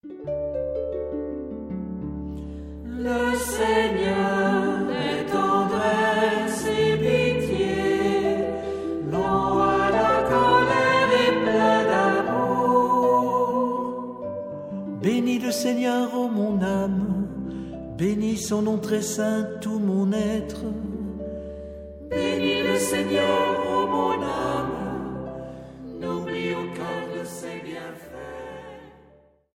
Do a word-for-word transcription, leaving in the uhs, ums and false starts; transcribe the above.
Le Seigneur est tendresse et pitié, lent à la colère et plein d'amour. Bénis le Seigneur, ô mon âme, bénis son nom très saint, tout mon être. Bénis le Seigneur, ô mon âme,